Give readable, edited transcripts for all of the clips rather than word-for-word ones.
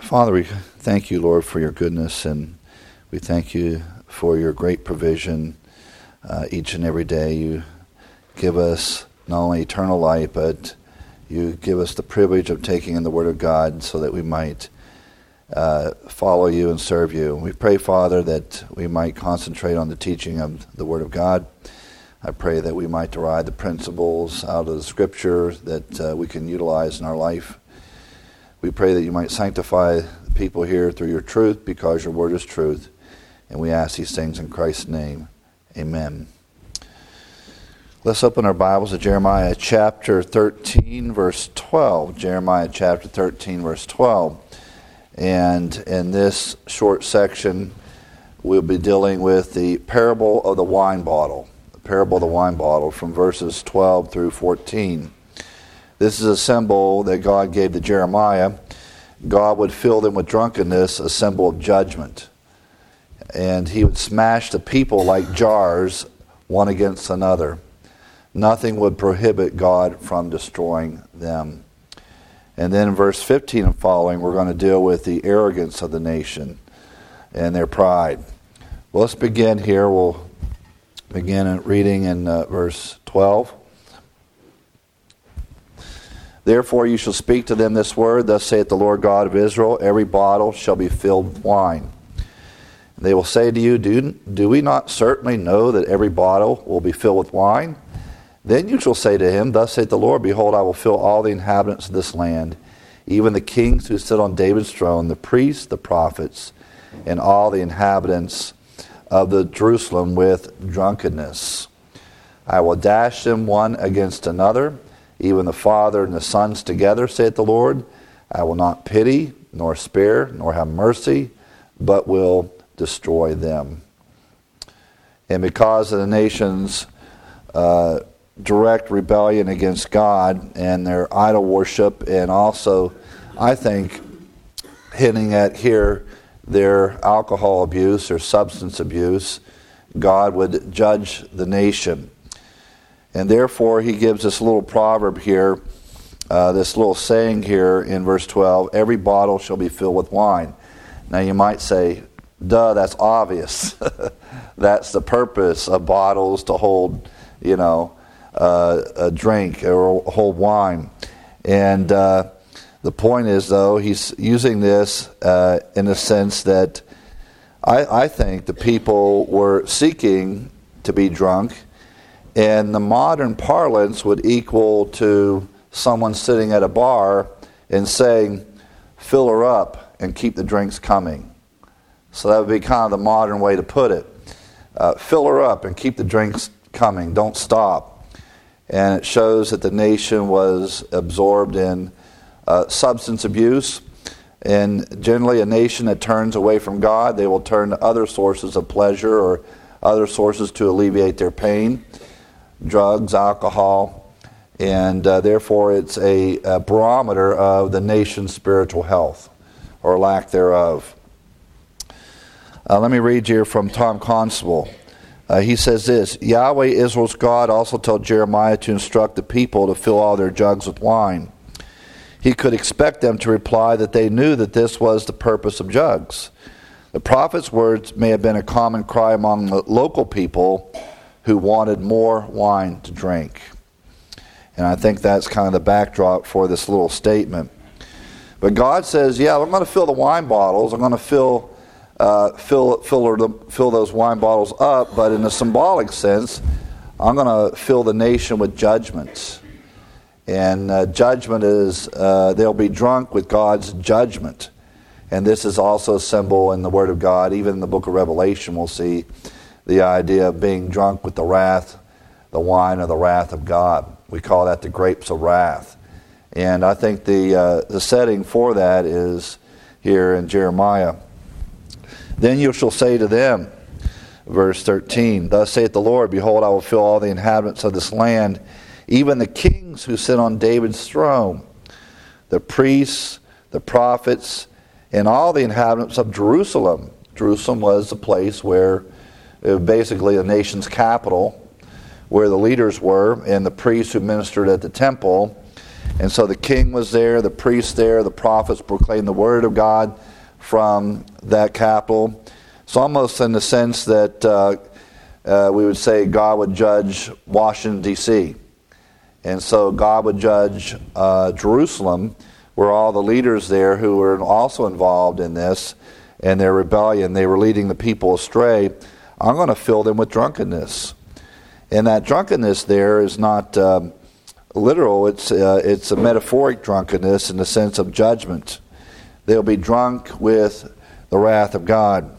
Father, we thank you, Lord, for your goodness, and we thank you for your great provision each and every day. You give us not only eternal life, but you give us the privilege of taking in the Word of God so that we might follow you and serve you. We pray, Father, that we might concentrate on the teaching of the Word of God. I pray that we might derive the principles out of the Scripture that we can utilize in our life. We pray that you might sanctify the people here through your truth, because your word is truth. And we ask these things in Christ's name. Amen. Let's open our Bibles to Jeremiah chapter 13, verse 12. Jeremiah chapter 13, verse 12. And in this short section, we'll be dealing with the parable of the wine bottle. The parable of the wine bottle from verses 12 through 14. This is a symbol that God gave to Jeremiah. God would fill them with drunkenness, a symbol of judgment. And he would smash the people like jars, one against another. Nothing would prohibit God from destroying them. And then in verse 15 and following, we're going to deal with the arrogance of the nation and their pride. Well, let's begin here. We'll begin reading in verse 12. Therefore you shall speak to them this word, thus saith the Lord God of Israel, every bottle shall be filled with wine. And they will say to you, do we not certainly know that every bottle will be filled with wine? Then you shall say to him, thus saith the Lord, behold, I will fill all the inhabitants of this land, even the kings who sit on David's throne, the priests, the prophets, and all the inhabitants of the Jerusalem with drunkenness. I will dash them one against another, even the father and the sons together, saith the Lord. I will not pity, nor spare, nor have mercy, but will destroy them. And because of the nation's direct rebellion against God and their idol worship, and also, I think, hinting at here their alcohol abuse or substance abuse, God would judge the nation. And therefore, he gives this little proverb here, this little saying here in verse 12, every bottle shall be filled with wine. Now you might say, duh, that's obvious. That's the purpose of bottles, to hold, a drink or hold wine. And the point is, though, he's using this in a sense that I think the people were seeking to be drunk. And the modern parlance would equal to someone sitting at a bar and saying, fill her up and keep the drinks coming. So that would be kind of the modern way to put it. Fill her up and keep the drinks coming. Don't stop. And it shows that the nation was absorbed in substance abuse. And generally a nation that turns away from God, they will turn to other sources of pleasure or other sources to alleviate their pain. Drugs, alcohol, and therefore it's a barometer of the nation's spiritual health, or lack thereof. Let me read here from Tom Constable. He says this, Yahweh Israel's God also told Jeremiah to instruct the people to fill all their jugs with wine. He could expect them to reply that they knew that this was the purpose of jugs. The prophet's words may have been a common cry among the local people who wanted more wine to drink. And I think that's kind of the backdrop for this little statement. But God says, yeah, I'm going to fill the wine bottles. I'm going to fill those wine bottles up, but in a symbolic sense, I'm going to fill the nation with judgment. And judgment is, they'll be drunk with God's judgment. And this is also a symbol in the Word of God. Even in the book of Revelation, we'll see the idea of being drunk with the wine of the wrath of God. We call that the grapes of wrath. And I think the setting for that is here in Jeremiah. Then you shall say to them, verse 13, thus saith the Lord, behold, I will fill all the inhabitants of this land, even the kings who sit on David's throne, the priests, the prophets, and all the inhabitants of Jerusalem. Jerusalem was the place where it was basically the nation's capital, where the leaders were, and the priests who ministered at the temple. And so the king was there, the priests there, the prophets proclaimed the word of God from that capital. It's almost in the sense that we would say God would judge Washington, D.C. And so God would judge Jerusalem, where all the leaders there who were also involved in this and their rebellion, they were leading the people astray. I'm going to fill them with drunkenness. And that drunkenness there is not literal. It's a metaphoric drunkenness in the sense of judgment. They'll be drunk with the wrath of God.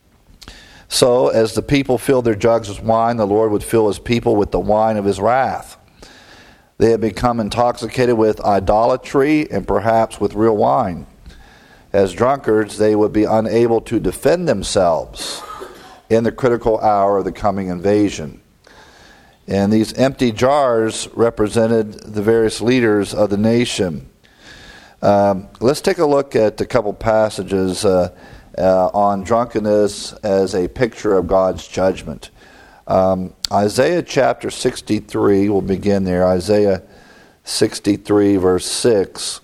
So, as the people filled their jugs with wine, the Lord would fill his people with the wine of his wrath. They had become intoxicated with idolatry and perhaps with real wine. As drunkards, they would be unable to defend themselves in the critical hour of the coming invasion. And these empty jars represented the various leaders of the nation. Let's take a look at a couple passages on drunkenness as a picture of God's judgment. Isaiah chapter 63, we'll begin there. Isaiah 63, verse 6.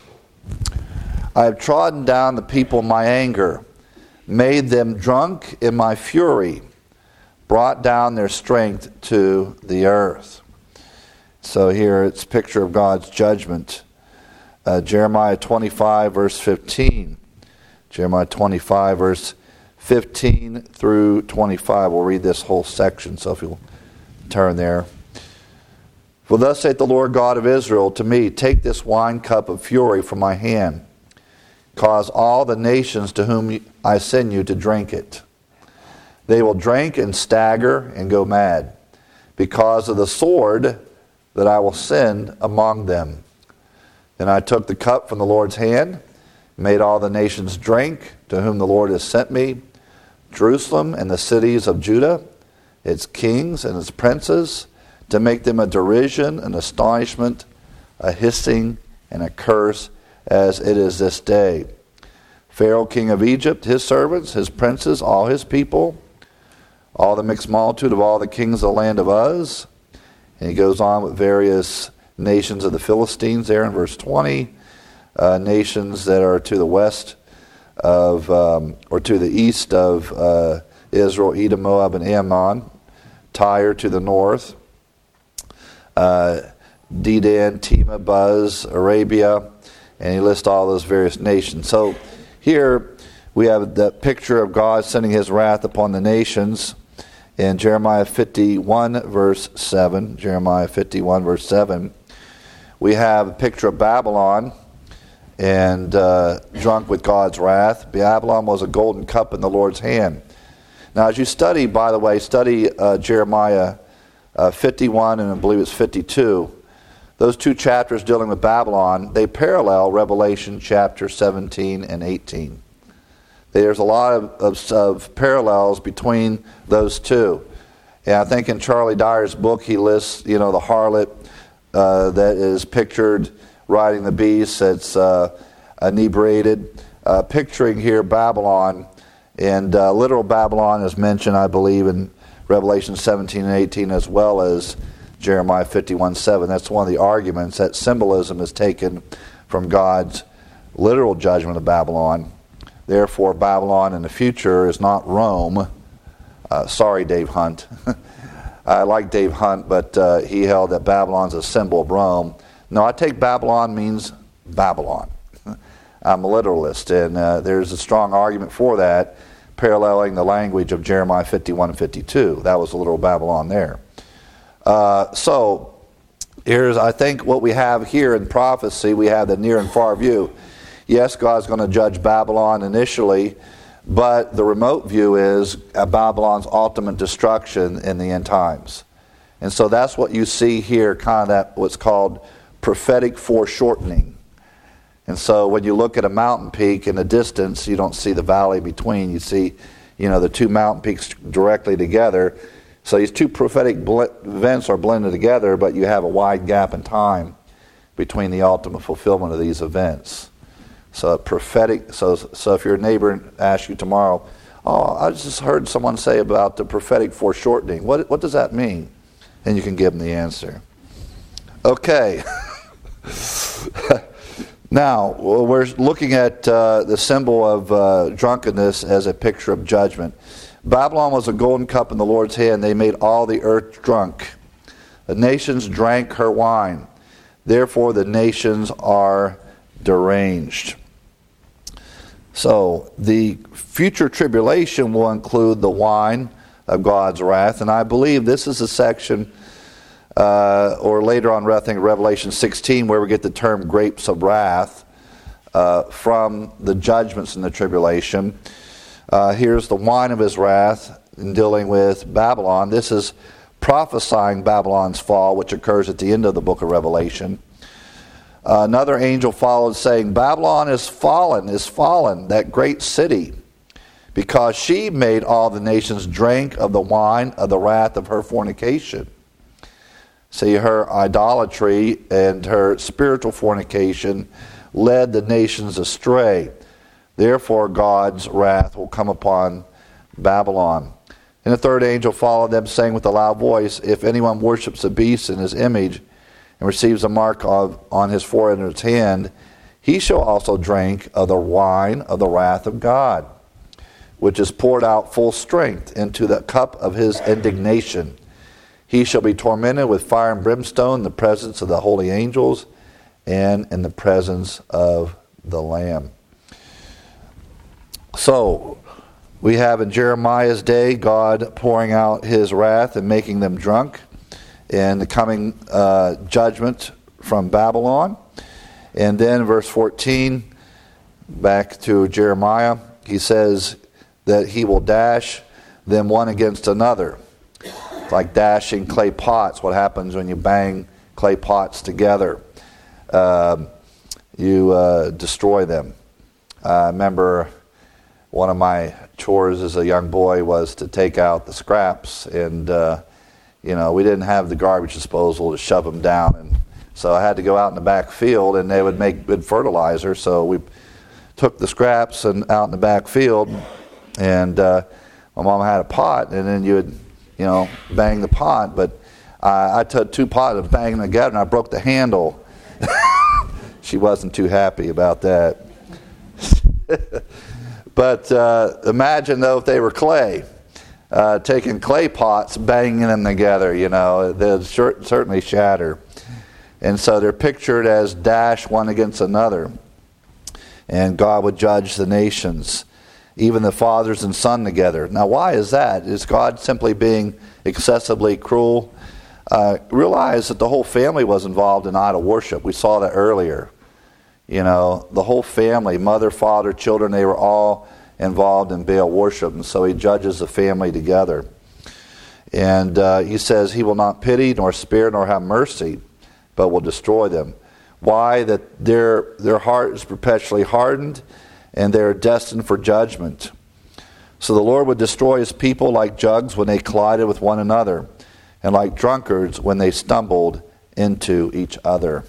I have trodden down the people in my anger, made them drunk in my fury, brought down their strength to the earth. So here it's a picture of God's judgment. Jeremiah 25, verse 15. Jeremiah 25, verse 15 through 25. We'll read this whole section, so if you'll turn there. For thus saith the Lord God of Israel to me, take this wine cup of fury from my hand. Cause all the nations to whom I send you to drink it. They will drink and stagger and go mad because of the sword that I will send among them. Then I took the cup from the Lord's hand, made all the nations drink to whom the Lord has sent me, Jerusalem and the cities of Judah, its kings and its princes, to make them a derision, an astonishment, a hissing, and a curse, as it is this day. Pharaoh king of Egypt, his servants, his princes, all his people, all the mixed multitude of all the kings of the land of Uz. And he goes on with various nations of the Philistines there in verse 20, nations that are to the west of, or to the east of Israel, Edom, Moab, and Ammon, Tyre to the north, Dedan, Tema, Buz, Arabia, and he lists all those various nations. So here we have the picture of God sending his wrath upon the nations in Jeremiah 51 verse 7. Jeremiah 51 verse 7. We have a picture of Babylon and drunk with God's wrath. Babylon was a golden cup in the Lord's hand. Now as you study, by the way, study Jeremiah 51 and I believe it's 52. Those two chapters dealing with Babylon, they parallel Revelation chapter 17 and 18. There's a lot of parallels between those two. And I think in Charlie Dyer's book he lists, the harlot that is pictured riding the beast that's inebriated, picturing here Babylon. And literal Babylon is mentioned, I believe, in Revelation 17 and 18 as well as Jeremiah 51:7. That's one of the arguments that symbolism is taken from God's literal judgment of Babylon. Therefore, Babylon in the future is not Rome. Sorry, Dave Hunt. I like Dave Hunt, but he held that Babylon's a symbol of Rome. No, I take Babylon means Babylon. I'm a literalist, and there's a strong argument for that, paralleling the language of Jeremiah 51 and 52. That was a literal Babylon there. So here's, I think, what we have here in prophecy. We have the near and far view. Yes, God's going to judge Babylon initially, but the remote view is Babylon's ultimate destruction in the end times. And so that's what you see here, kind of that what's called prophetic foreshortening. And so when you look at a mountain peak in the distance, you don't see the valley between. You see, the two mountain peaks directly together. So these two prophetic events are blended together, but you have a wide gap in time between the ultimate fulfillment of these events. So prophetic. So if your neighbor asks you tomorrow, "Oh, I just heard someone say about the prophetic foreshortening. What does that mean?" And you can give them the answer. Okay. Now, we're looking at the symbol of drunkenness as a picture of judgment. Babylon was a golden cup in the Lord's hand. They made all the earth drunk. The nations drank her wine. Therefore, the nations are deranged. So, the future tribulation will include the wine of God's wrath. And I believe this is a section, or later on, I think Revelation 16, where we get the term grapes of wrath from the judgments in the tribulation. Here's the wine of his wrath in dealing with Babylon. This is prophesying Babylon's fall, which occurs at the end of the book of Revelation. Another angel followed, saying, Babylon is fallen, that great city, because she made all the nations drink of the wine of the wrath of her fornication. See, her idolatry and her spiritual fornication led the nations astray. Therefore, God's wrath will come upon Babylon. And the third angel followed them, saying with a loud voice, if anyone worships the beast in his image and receives a mark on his forehead and his hand, he shall also drink of the wine of the wrath of God, which is poured out full strength into the cup of his indignation. He shall be tormented with fire and brimstone in the presence of the holy angels and in the presence of the Lamb. So, we have in Jeremiah's day God pouring out his wrath and making them drunk, and the coming judgment from Babylon. And then verse 14, back to Jeremiah, he says that he will dash them one against another. It's like dashing clay pots. What happens when you bang clay pots together? You destroy them. I remember one of my chores as a young boy was to take out the scraps, and we didn't have the garbage disposal to shove them down, and so I had to go out in the back field, and they would make good fertilizer. So we took the scraps and out in the back field, and my mom had a pot, and then you would bang the pot, but I took two pots and banged them together, and I broke the handle. She wasn't too happy about that. But imagine, though, if they were clay, taking clay pots, banging them together, they'd certainly shatter. And so they're pictured as dash one against another. And God would judge the nations, even the fathers and son together. Now, why is that? Is God simply being excessively cruel? Realize that the whole family was involved in idol worship. We saw that earlier. The whole family, mother, father, children, they were all involved in Baal worship. And so he judges the family together. And he says he will not pity, nor spare, nor have mercy, but will destroy them. Why? That their heart is perpetually hardened, and they are destined for judgment. So the Lord would destroy his people like jugs when they collided with one another, and like drunkards when they stumbled into each other.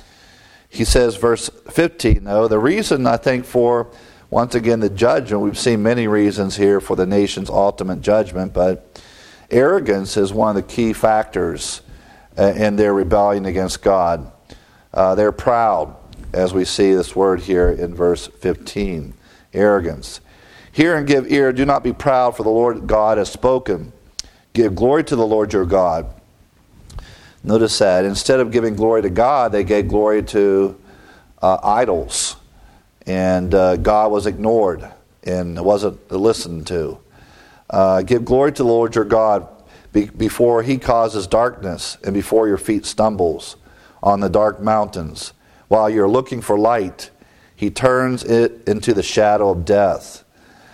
He says, verse 15, though, the reason, I think, for, once again, the judgment, we've seen many reasons here for the nation's ultimate judgment, but arrogance is one of the key factors in their rebellion against God. They're proud, as we see this word here in verse 15, arrogance. Hear and give ear, do not be proud, for the Lord God has spoken. Give glory to the Lord your God. Notice that instead of giving glory to God, they gave glory to idols. And God was ignored and wasn't listened to. Give glory to the Lord your God before he causes darkness and before your feet stumbles on the dark mountains. While you're looking for light, he turns it into the shadow of death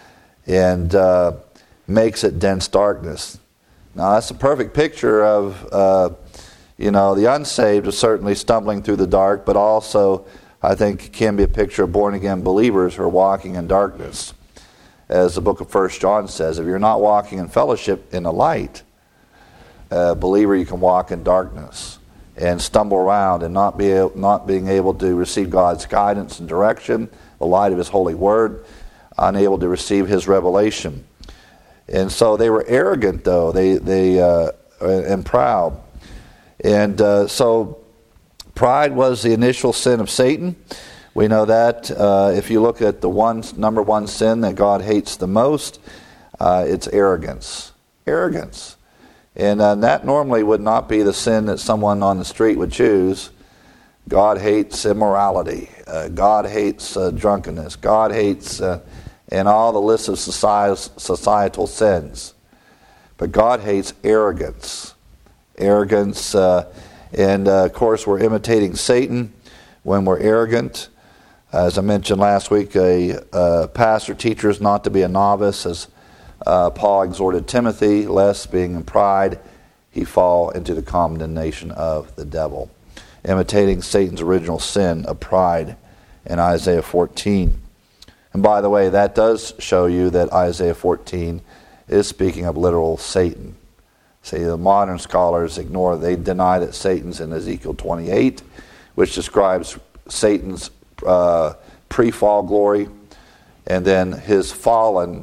and makes it dense darkness. Now that's a perfect picture of the unsaved is certainly stumbling through the dark, but also, I think, can be a picture of born-again believers who are walking in darkness. As the book of 1 John says, if you're not walking in fellowship in the light, believer, you can walk in darkness and stumble around and not being able to receive God's guidance and direction, the light of his holy word, unable to receive his revelation. And so they were arrogant, though, and proud. And so Pride was the initial sin of Satan. We know that. If you look at the number one sin that God hates the most, it's arrogance. Arrogance. And that normally would not be the sin that someone on the street would choose. God hates immorality. God hates drunkenness. God hates and all the list of societal sins. But God hates arrogance. Arrogance, and of course we're imitating Satan when we're arrogant. As I mentioned last week, a pastor teaches not to be a novice, as Paul exhorted Timothy, lest being in pride he fall into the condemnation of the devil. Imitating Satan's original sin of pride in Isaiah 14. And by the way, that does show you that Isaiah 14 is speaking of literal Satan. See, the modern scholars they deny that Satan's in Ezekiel 28, which describes Satan's pre-fall glory, and then his fall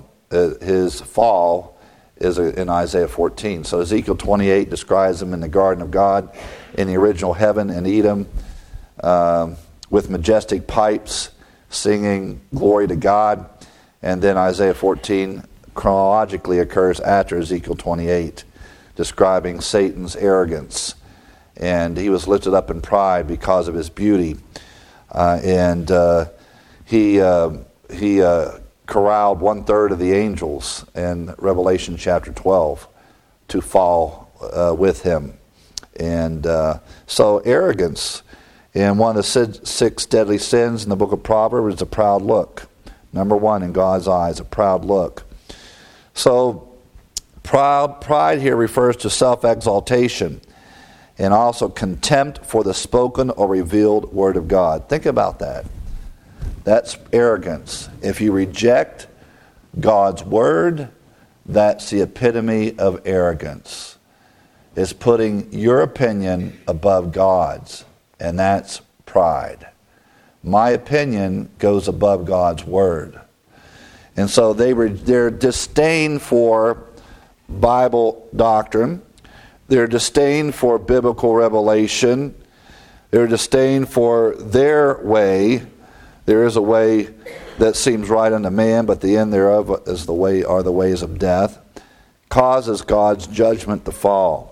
is in Isaiah 14. So Ezekiel 28 describes him in the garden of God, in the original heaven in Edom, with majestic pipes, singing glory to God. And then Isaiah 14 chronologically occurs after Ezekiel 28, describing Satan's arrogance. And he was lifted up in pride because of his beauty. And he corralled 1/3 of the angels in Revelation chapter 12 to fall with him. And so arrogance, and one of the 6 deadly sins in the book of Proverbs is a proud look. Number 1 in God's eyes, a proud look. So pride here refers to self-exaltation and also contempt for the spoken or revealed word of God. Think about that. That's arrogance. If you reject God's word, that's the epitome of arrogance. It's putting your opinion above God's, and that's pride. My opinion goes above God's word. And so their disdain for Bible doctrine, their disdain for biblical revelation, their disdain for their way. There is a way that seems right unto man, but the end thereof are the ways of death, causes God's judgment to fall.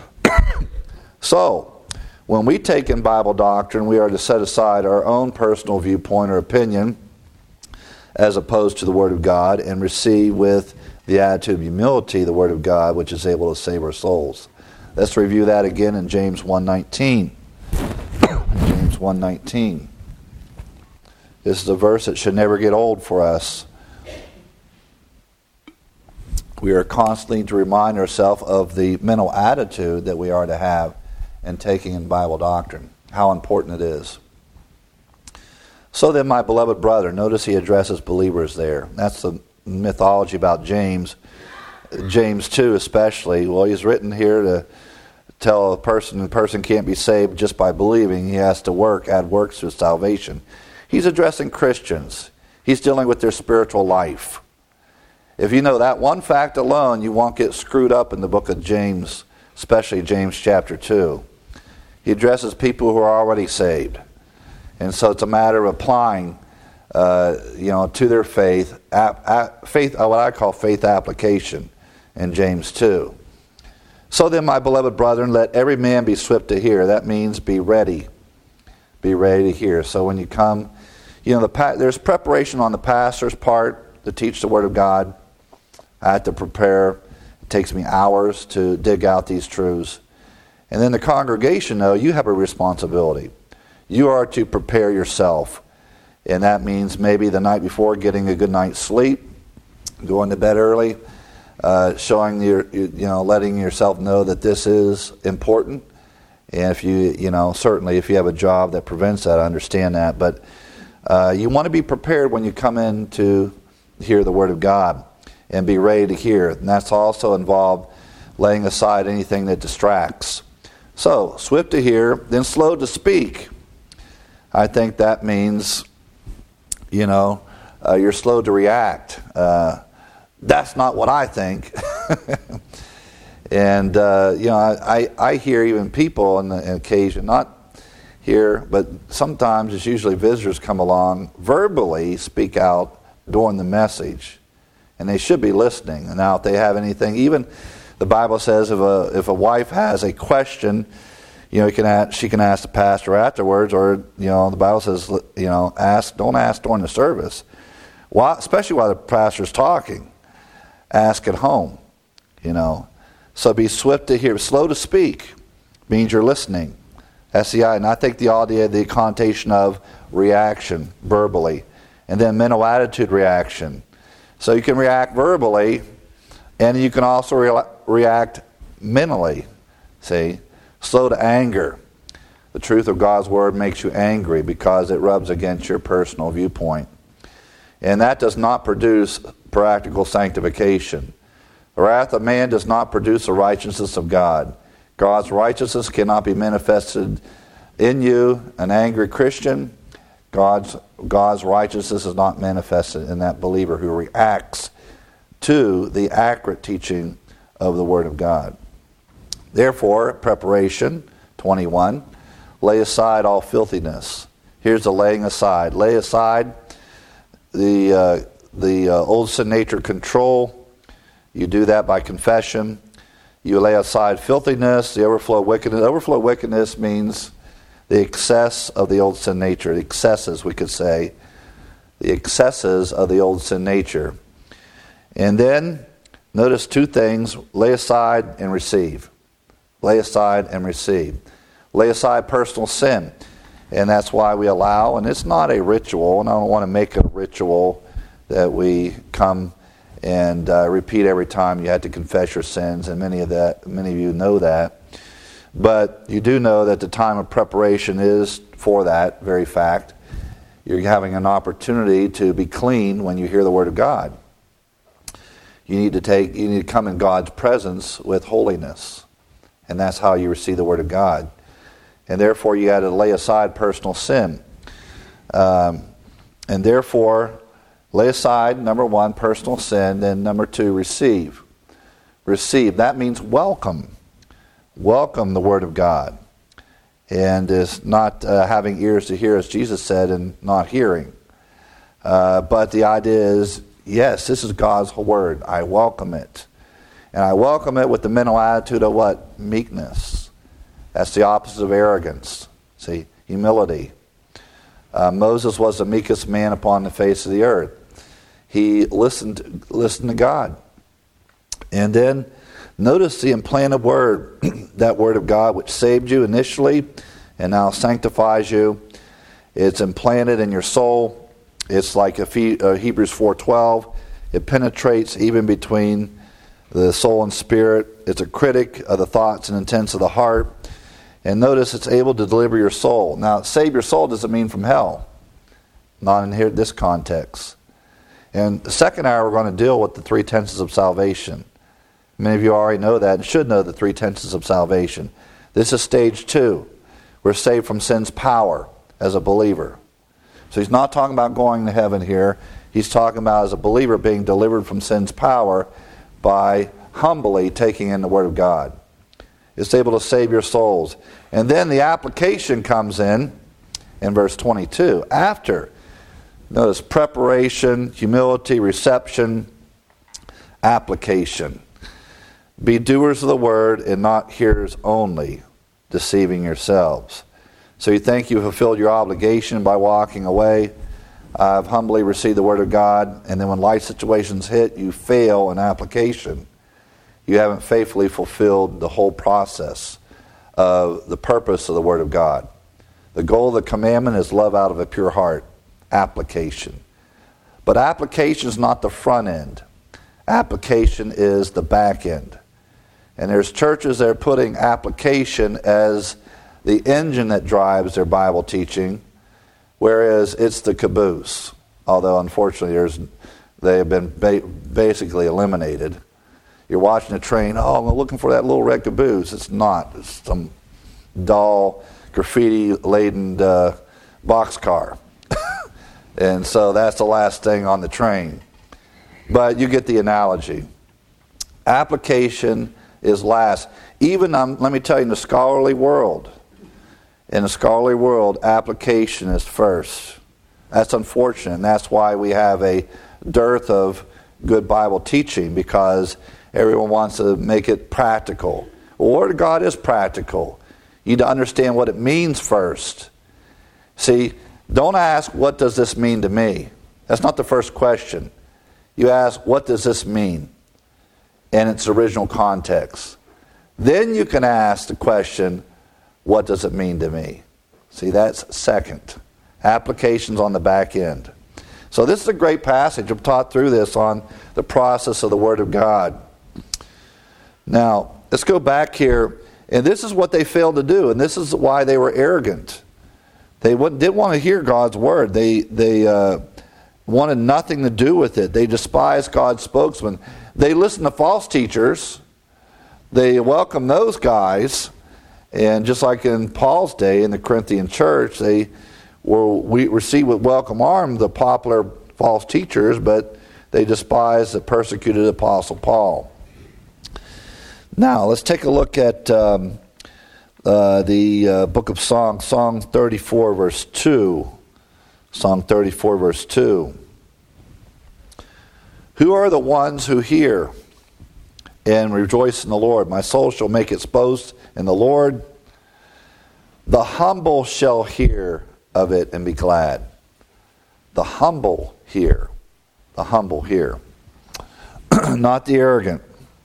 So, when we take in Bible doctrine, we are to set aside our own personal viewpoint or opinion as opposed to the Word of God, and receive with the attitude of humility the Word of God, which is able to save our souls. Let's review that again in James 1:19. James 1:19. This is a verse that should never get old for us. We are constantly to remind ourselves of the mental attitude that we are to have in taking in Bible doctrine, how important it is. So then, my beloved brother, notice he addresses believers there. That's the mythology about James. James 2 especially. Well, he's written here to tell a person can't be saved just by believing. He has to add works to his salvation. He's addressing Christians. He's dealing with their spiritual life. If you know that one fact alone, you won't get screwed up in the book of James, especially James chapter 2. He addresses people who are already saved. And so it's a matter of applying, to their faith, what I call faith application in James 2. So then, my beloved brethren, let every man be swift to hear. That means be ready. Be ready to hear. So when you come, there's preparation on the pastor's part to teach the Word of God. I have to prepare. It takes me hours to dig out these truths. And then the congregation, though, you have a responsibility. You are to prepare yourself. And that means maybe the night before getting a good night's sleep, going to bed early, letting yourself know that this is important. And if certainly if you have a job that prevents that, I understand that. But you want to be prepared when you come in to hear the Word of God and be ready to hear. And that's also involved laying aside anything that distracts. So, swift to hear, then slow to speak. I think that means, you're slow to react. That's not what I think. And, I hear even people on occasion, not here, but sometimes it's usually visitors come along, verbally speak out during the message, and they should be listening. And now if they have anything, even the Bible says if a wife has a question, she can ask the pastor afterwards, or the Bible says don't ask during the service, especially while the pastor's talking. Ask at home, So be swift to hear, slow to speak means you're listening. That's the idea. And I think the idea, the connotation of reaction verbally, and then mental attitude reaction. So you can react verbally, and you can also react mentally. See, slow to anger. The truth of God's word makes you angry because it rubs against your personal viewpoint, and that does not produce practical sanctification. The wrath of man does not produce the righteousness of God. God's righteousness cannot be manifested in you, an angry Christian. God's righteousness is not manifested in that believer who reacts to the accurate teaching of the Word of God. Therefore, preparation, 21, lay aside all filthiness. Here's the laying aside. Lay aside the old sin nature control. You do that by confession. You lay aside filthiness, the overflow of wickedness. Overflow of wickedness means the excess of the old sin nature. The excesses, we could say. The excesses of the old sin nature. And then, notice two things. Lay aside and receive. Lay aside and receive. Lay aside personal sin. And that's why we allow, and it's not a ritual, and I don't want to make it a ritual that we come and repeat every time you had to confess your sins, and many of you know that. But you do know that the time of preparation is for that very fact. You're having an opportunity to be clean when you hear the Word of God. You need to come in God's presence with holiness, and that's how you receive the Word of God. And therefore, you got to lay aside personal sin, and therefore, lay aside, number one, personal sin, then number two, receive. Receive, that means welcome. Welcome the Word of God. And is not having ears to hear, as Jesus said, and not hearing. But the idea is, yes, this is God's Word. I welcome it. And I welcome it with the mental attitude of what? Meekness. That's the opposite of arrogance. See, humility. Moses was the meekest man upon the face of the earth. He listened to God. And then notice the implanted word, that Word of God which saved you initially and now sanctifies you. It's implanted in your soul. It's like Hebrews 4:12. It penetrates even between the soul and spirit. It's a critic of the thoughts and intents of the heart. And notice it's able to deliver your soul. Now, save your soul doesn't mean from hell. Not in here, this context. And the second hour, we're going to deal with the three tenses of salvation. Many of you already know that and should know the three tenses of salvation. This is stage 2. We're saved from sin's power as a believer. So he's not talking about going to heaven here. He's talking about as a believer being delivered from sin's power by humbly taking in the Word of God. It's able to save your souls. And then the application comes in verse 22. After, notice preparation, humility, reception, application. Be doers of the word and not hearers only, deceiving yourselves. So you think you fulfilled your obligation by walking away. I've humbly received the Word of God, and then when life situations hit, you fail in application. You haven't faithfully fulfilled the whole process of the purpose of the Word of God. The goal of the commandment is love out of a pure heart. Application. But application is not the front end. Application is the back end. And there's churches that are putting application as the engine that drives their Bible teaching, whereas it's the caboose. Although, unfortunately, they have been basically eliminated. You're watching a train, I'm looking for that little red caboose. It's not. It's some dull, graffiti-laden boxcar. And so that's the last thing on the train. But you get the analogy. Application is last. Even, let me tell you, in the scholarly world, in the scholarly world, application is first. That's unfortunate, and that's why we have a dearth of good Bible teaching, because everyone wants to make it practical. Well, the Word of God is practical. You need to understand what it means first. See, don't ask, what does this mean to me? That's not the first question. You ask, what does this mean in its original context? Then you can ask the question, what does it mean to me? See, that's second. Applications on the back end. So this is a great passage. I've taught through this on the process of the Word of God. Now, let's go back here. And this is what they failed to do. And this is why they were arrogant. They didn't want to hear God's Word. They wanted nothing to do with it. They despised God's spokesman. They listened to false teachers. They welcomed those guys. And just like in Paul's day in the Corinthian church, we received with welcome arms the popular false teachers, but they despised the persecuted Apostle Paul. Now, let's take a look at the book of Songs, Psalm 34, verse 2. Psalm 34, verse 2. Who are the ones who hear and rejoice in the Lord? My soul shall make its boast in the Lord. The humble shall hear of it and be glad. The humble hear. The humble hear. Not the arrogant.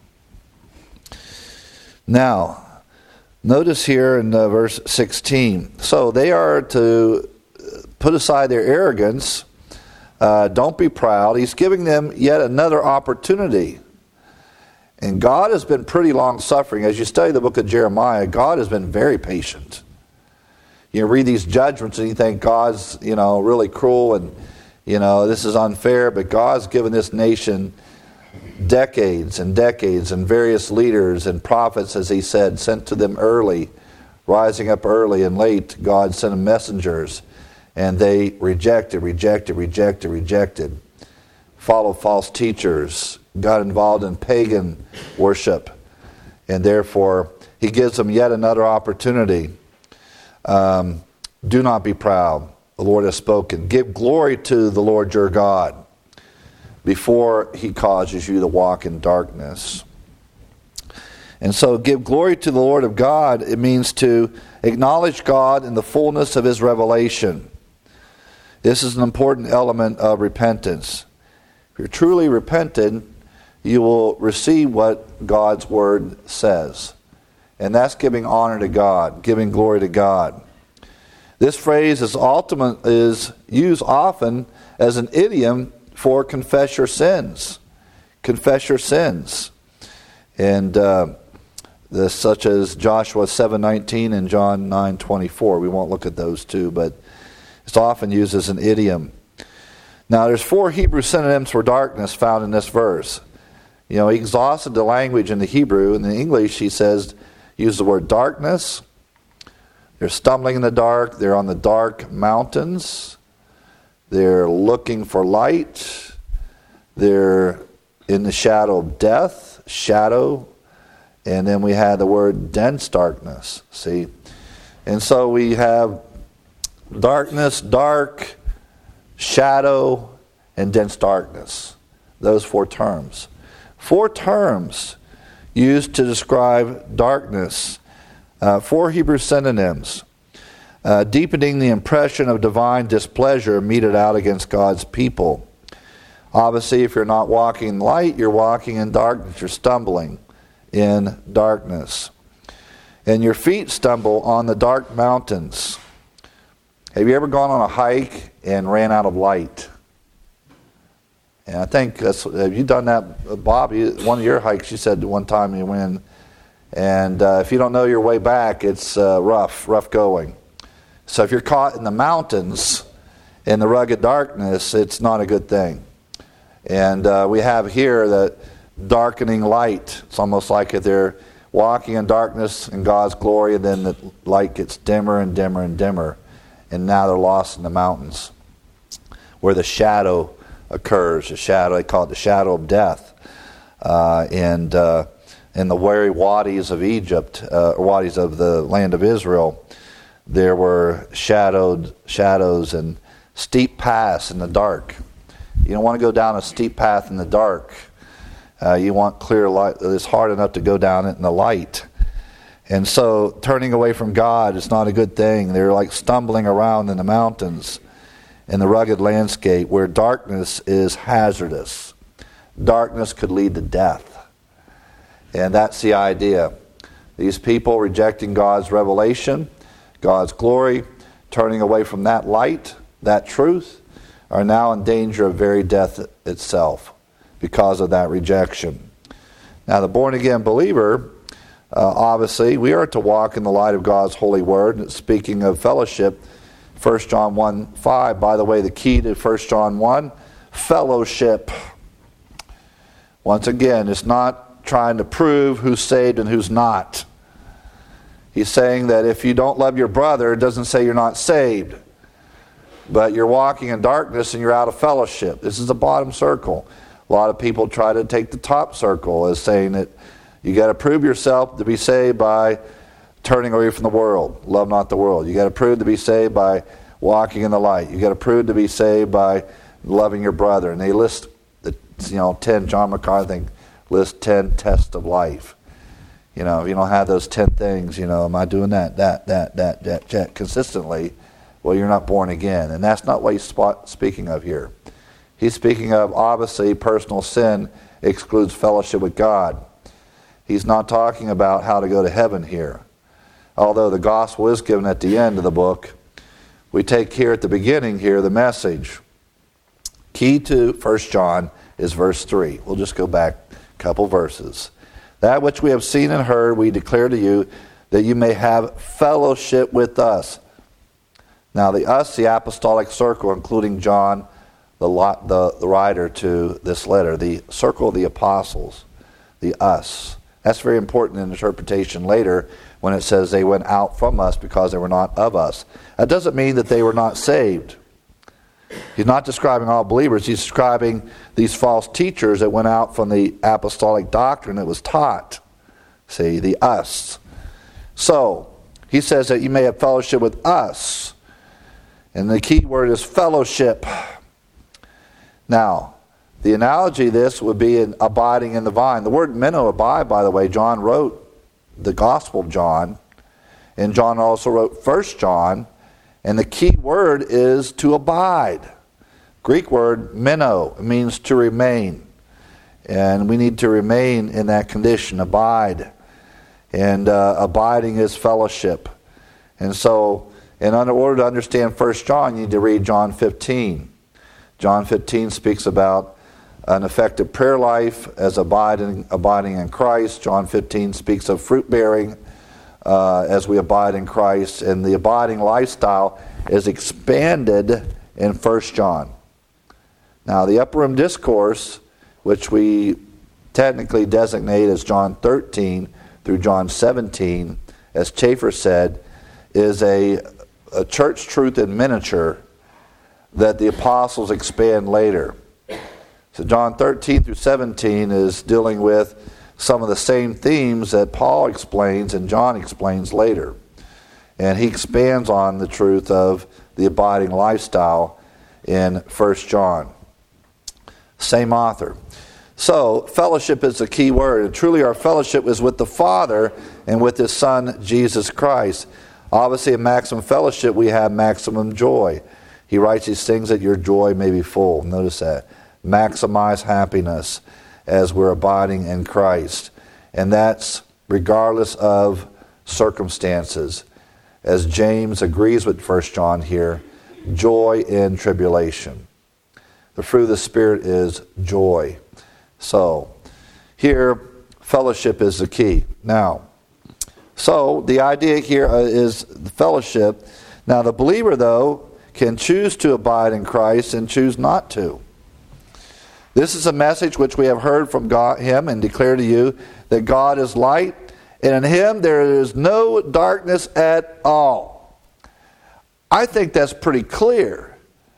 Now, notice here in verse 16. So they are to put aside their arrogance. Don't be proud. He's giving them yet another opportunity. And God has been pretty long-suffering. As you study the book of Jeremiah, God has been very patient. You read these judgments and you think God's, really cruel and, this is unfair. But God's given this nation decades and decades, and various leaders and prophets, as he said, sent to them early, rising up early and late. God sent them messengers, and they rejected, followed false teachers, got involved in pagan worship, and therefore he gives them yet another opportunity. Do not be proud. The Lord has spoken. Give glory to the Lord your God before he causes you to walk in darkness. And so give glory to the Lord of God. It means to acknowledge God in the fullness of his revelation. This is an important element of repentance. If you're truly repentant, you will receive what God's word says. And that's giving honor to God, giving glory to God. This phrase is used often as an idiom for confess your sins. Confess your sins. And such as Joshua 7:19 and John 9:24. We won't look at those two, but it's often used as an idiom. Now, there's 4 Hebrew synonyms for darkness found in this verse. He exhausted the language in the Hebrew. In the English, he says, use the word darkness. They're stumbling in the dark. They're on the dark mountains. They're looking for light. They're in the shadow of death, shadow. And then we had the word dense darkness, see? And so we have darkness, dark, shadow, and dense darkness. Those 4 terms. 4 terms used to describe darkness. 4 Hebrew synonyms. Deepening the impression of divine displeasure meted out against God's people. Obviously, if you're not walking in light, you're walking in darkness. You're stumbling in darkness. And your feet stumble on the dark mountains. Have you ever gone on a hike and ran out of light? And I think have you done that, Bob? One of your hikes, you said one time you went, and if you don't know your way back, it's rough going. So if you're caught in the mountains in the rugged darkness, it's not a good thing. And we have here the darkening light. It's almost like if they're walking in darkness in God's glory, and then the light gets dimmer and dimmer and dimmer, and now they're lost in the mountains where the shadow occurs. The shadow, they call it the shadow of death. And in the weary wadis of Egypt, wadis of the land of Israel, there were shadows and steep paths in the dark. You don't want to go down a steep path in the dark. You want clear light. It's hard enough to go down it in the light. And so turning away from God is not a good thing. They're like stumbling around in the mountains in the rugged landscape where darkness is hazardous. Darkness could lead to death. And that's the idea. These people rejecting God's revelation, God's glory, turning away from that light, that truth, are now in danger of very death itself because of that rejection. Now the born-again believer, obviously, we are to walk in the light of God's holy word. Speaking of fellowship, 1 John 1:5, by the way, the key to 1 John 1, fellowship. Once again, it's not trying to prove who's saved and who's not. He's saying that if you don't love your brother, it doesn't say you're not saved. But you're walking in darkness and you're out of fellowship. This is the bottom circle. A lot of people try to take the top circle as saying that you got to prove yourself to be saved by turning away from the world. Love not the world. You got to prove to be saved by walking in the light. You got to prove to be saved by loving your brother. And they list the 10. John MacArthur, I think, lists 10 tests of life. If you don't have those 10 things, am I doing that consistently? Well, you're not born again. And that's not what he's speaking of here. He's speaking of, obviously, personal sin excludes fellowship with God. He's not talking about how to go to heaven here. Although the gospel is given at the end of the book, we take here at the beginning here the message. Key to 1 John is verse 3. We'll just go back a couple verses. That which we have seen and heard we declare to you, that you may have fellowship with us. Now the us, the apostolic circle, including John, the writer to this letter, the circle of the apostles, the us. That's very important in interpretation later when it says they went out from us because they were not of us. That doesn't mean that they were not saved. He's not describing all believers. He's describing these false teachers that went out from the apostolic doctrine that was taught. See, the us. So, he says that you may have fellowship with us. And the key word is fellowship. Now, the analogy of this would be in abiding in the vine. The word meno, abide, by the way, John wrote the Gospel of John. And John also wrote 1 John. And the key word is to abide. Greek word meno means to remain. And we need to remain in that condition, abide. And abiding is fellowship. And so, in order to understand 1 John, you need to read John 15. John 15 speaks about an effective prayer life as abiding in Christ. John 15 speaks of fruit bearing as we abide in Christ. And the abiding lifestyle is expanded in 1 John. Now, the Upper Room Discourse, which we technically designate as John 13 through John 17, as Chafer said, is a church truth in miniature that the apostles expand later. So John 13 through 17 is dealing with some of the same themes that Paul explains and John explains later. And he expands on the truth of the abiding lifestyle in 1 John. Same author. So, fellowship is the key word. And truly our fellowship is with the Father and with His Son, Jesus Christ. Obviously, in maximum fellowship, we have maximum joy. He writes these things that your joy may be full. Notice that. Maximize happiness as we're abiding in Christ. And that's regardless of circumstances. As James agrees with 1 John here, joy in tribulation. The fruit of the Spirit is joy. So, here, fellowship is the key. Now, so the idea here is the fellowship. Now, the believer, though, can choose to abide in Christ and choose not to. This is a message which we have heard from Him and declare to you that God is light, and in Him there is no darkness at all. I think that's pretty clear.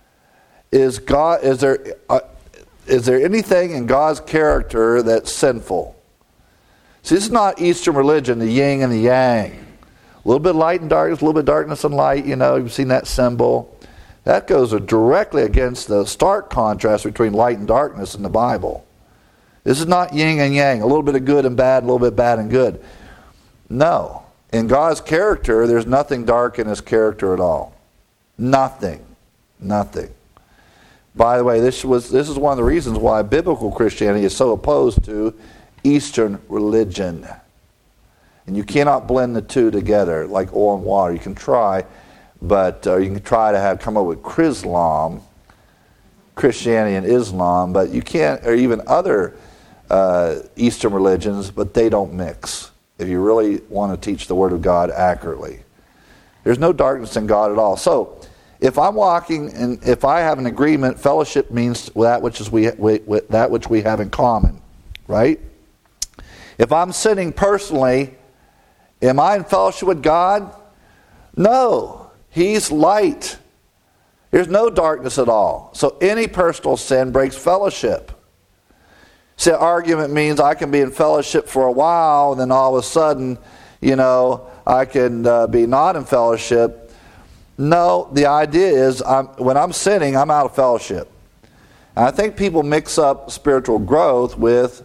Is there anything in God's character that's sinful? See, this is not Eastern religion, the yin and the yang. A little bit of light and darkness, a little bit of darkness and light, you've seen that symbol. That goes directly against the stark contrast between light and darkness in the Bible. This is not yin and yang, a little bit of good and bad, a little bit bad and good. No. In God's character, there's nothing dark in His character at all. Nothing. Nothing. By the way, this is one of the reasons why biblical Christianity is so opposed to Eastern religion. And you cannot blend the two together like oil and water. You can try, but you can try to come up with Chrislam, Christianity and Islam, but you can't, or even other Eastern religions, but they don't mix if you really want to teach the Word of God accurately. There's no darkness in God at all. So, if I'm walking and if I have an agreement, fellowship means that which we have in common, right? If I'm sinning personally, am I in fellowship with God? No. He's light. There's no darkness at all. So any personal sin breaks fellowship. See, argument means I can be in fellowship for a while, and then all of a sudden, I can be not in fellowship. No, the idea is when I'm sinning, I'm out of fellowship. And I think people mix up spiritual growth with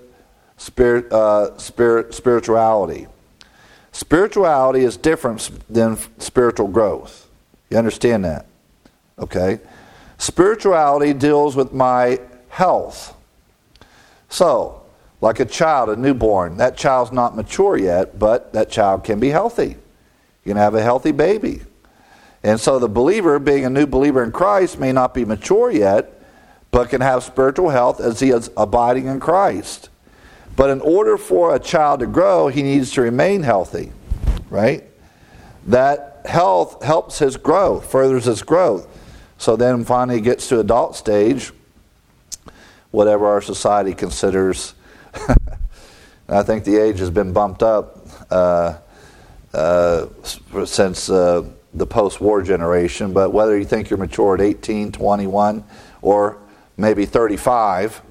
spirituality. Spirituality is different than spiritual growth. You understand that? Okay? Spirituality deals with my health. So, like a child, a newborn, that child's not mature yet, but that child can be healthy. You can have a healthy baby. And so the believer, being a new believer in Christ, may not be mature yet, but can have spiritual health as he is abiding in Christ. But in order for a child to grow, he needs to remain healthy, right? That health helps his growth, furthers his growth. So then finally he gets to adult stage, whatever our society considers. I think the age has been bumped up since the post-war generation, but whether you think you're mature at 18, 21, or maybe 35,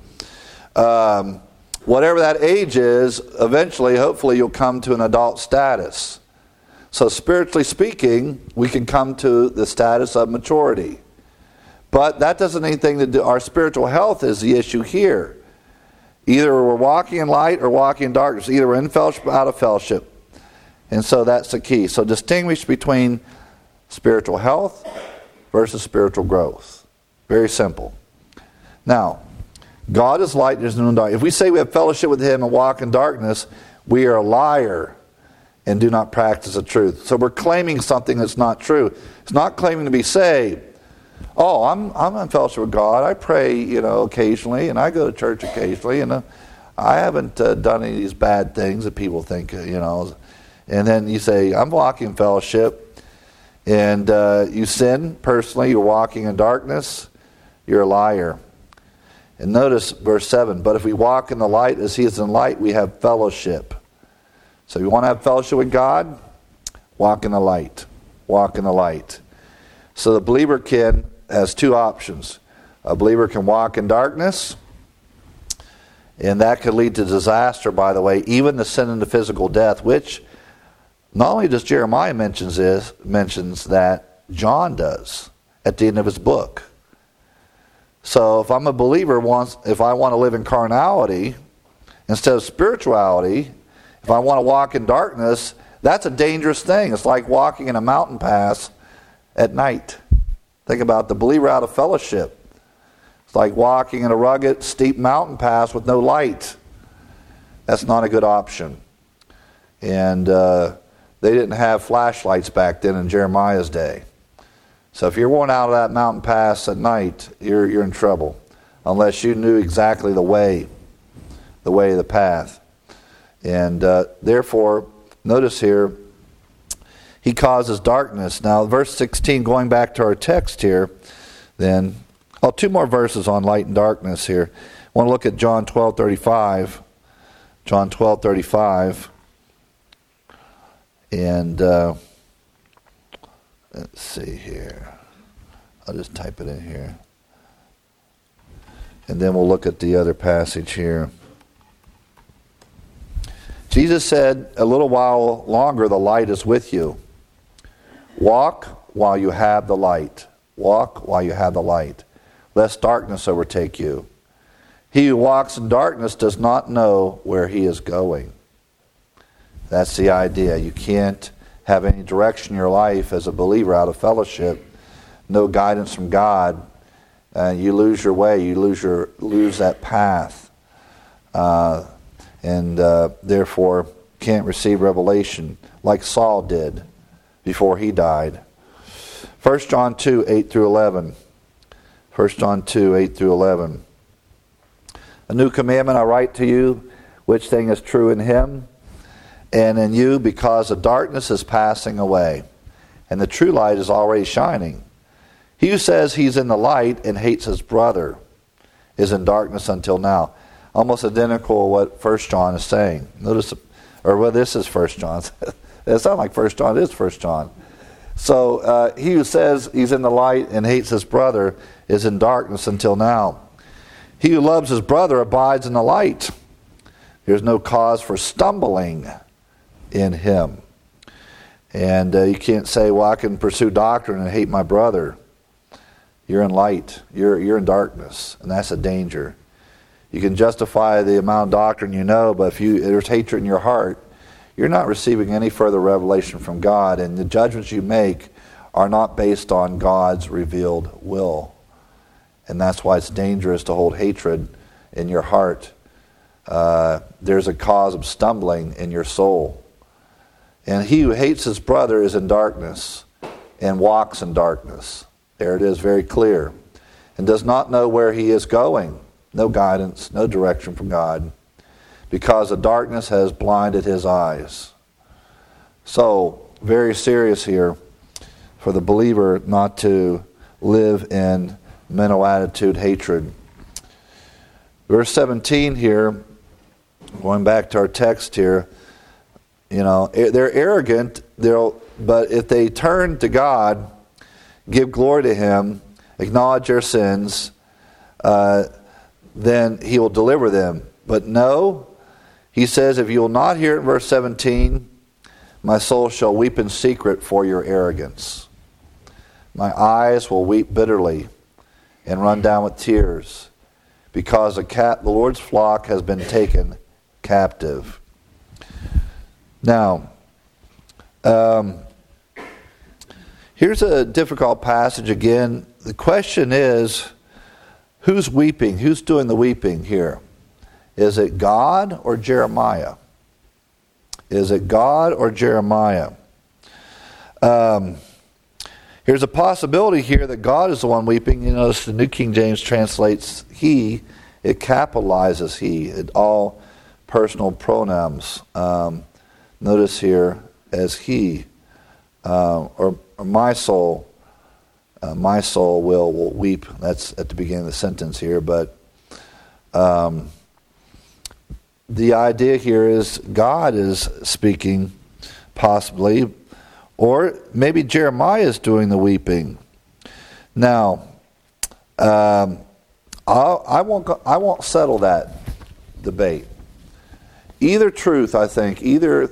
whatever that age is, eventually, hopefully, you'll come to an adult status. So spiritually speaking, we can come to the status of maturity. But that doesn't have anything to do, our spiritual health is the issue here. Either we're walking in light or walking in darkness. Either we're in fellowship or out of fellowship. And so that's the key. So distinguish between spiritual health versus spiritual growth. Very simple. Now, God is light, there's no darkness. If we say we have fellowship with Him and walk in darkness, we are a liar and do not practice the truth. So we're claiming something that's not true. It's not claiming to be saved. Oh, I'm in fellowship with God. I pray, occasionally, and I go to church occasionally, and I haven't done any of these bad things that people think, And then you say, I'm walking in fellowship, and you sin personally, you're walking in darkness, you're a liar. And notice verse 7, but if we walk in the light as He is in light, we have fellowship. So if you want to have fellowship with God, walk in the light. Walk in the light. So the believer has two options. A believer can walk in darkness, and that could lead to disaster, by the way, even the sin into physical death, which not only does Jeremiah mentions that, John does at the end of his book. So if I'm a believer, if I want to live in carnality instead of spirituality, if I want to walk in darkness, that's a dangerous thing. It's like walking in a mountain pass at night. Think about the believer out of fellowship. It's like walking in a rugged, steep mountain pass with no light. That's not a good option. And they didn't have flashlights back then in Jeremiah's day. So if you're going out of that mountain pass at night, you're in trouble. Unless you knew exactly the way of the path. And therefore, notice here, He causes darkness. Now, verse 16, going back to our text here, then, two more verses on light and darkness here. I want to look at John 12:35. John 12:35. And let's see here. I'll just type it in here. And then we'll look at the other passage here. Jesus said, a little while longer the light is with you. Walk while you have the light. Walk while you have the light, lest darkness overtake you. He who walks in darkness does not know where he is going. That's the idea. You can't have any direction in your life as a believer out of fellowship, no guidance from God. You lose your way. You lose that path, and therefore can't receive revelation like Saul did before he died. 1 John 2, 8 through 11. 1 John 2, 8 through 11. A new commandment I write to you, which thing is true in him and in you, because the darkness is passing away, and the true light is already shining. He who says he's in the light and hates his brother is in darkness until now. Almost identical to what 1 John is saying. Notice, this is 1 John. It's not like 1 John, it is 1 John. So he who says he's in the light and hates his brother is in darkness until now. He who loves his brother abides in the light. There's no cause for stumbling in him. And you can't say, well, I can pursue doctrine and hate my brother. You're in light. You're in darkness, and that's a danger. You can justify the amount of doctrine you know, but if there's hatred in your heart, you're not receiving any further revelation from God, and the judgments you make are not based on God's revealed will. And that's why it's dangerous to hold hatred in your heart. There's a cause of stumbling in your soul. And he who hates his brother is in darkness and walks in darkness. There it is, very clear. And does not know where he is going. No guidance, no direction from God, because the darkness has blinded his eyes. So, very serious here for the believer not to live in mental attitude hatred. Verse 17 here, going back to our text here, they're arrogant, but if they turn to God, give glory to him, acknowledge their sins, then he will deliver them. But no, he says, if you will not hear it in verse 17, my soul shall weep in secret for your arrogance. My eyes will weep bitterly and run down with tears, because the Lord's flock has been taken captive. Now, here's a difficult passage again. The question is, who's weeping? Who's doing the weeping here? Is it God or Jeremiah? Is it God or Jeremiah? Here's a possibility here that God is the one weeping. You notice the New King James translates he. It capitalizes he. It all personal pronouns. Notice here as he, or my soul. My soul will weep. That's at the beginning of the sentence here. But the idea here is God is speaking, possibly, or maybe Jeremiah is doing the weeping. Now, I won't settle that debate. Either truth, I think, either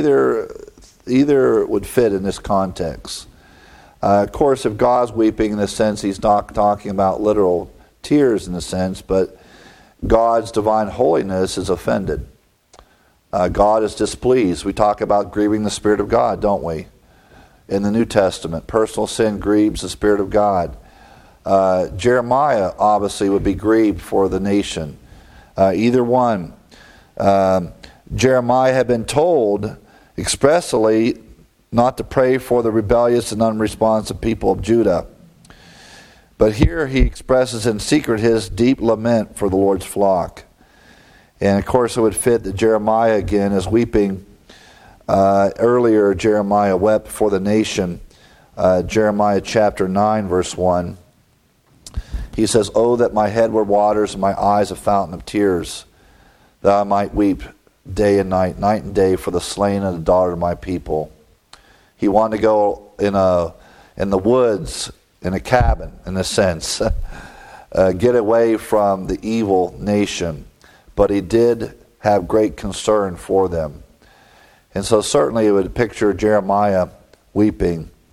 would fit in this context. Of course, if God's weeping in the sense, he's not talking about literal tears in the sense, but God's divine holiness is offended. God is displeased. We talk about grieving the Spirit of God, don't we? In the New Testament, personal sin grieves the Spirit of God. Jeremiah obviously would be grieved for the nation. Either one. Jeremiah had been told expressly not to pray for the rebellious and unresponsive people of Judah. But here he expresses in secret his deep lament for the Lord's flock. And of course it would fit that Jeremiah again is weeping. Earlier Jeremiah wept for the nation. Jeremiah chapter 9 verse 1. He says, "Oh, that my head were waters and my eyes a fountain of tears, that I might weep day and night, night and day for the slain of the daughter of my people." He wanted to go in the woods, in a cabin, in a sense, get away from the evil nation. But he did have great concern for them. And so certainly it would picture Jeremiah weeping.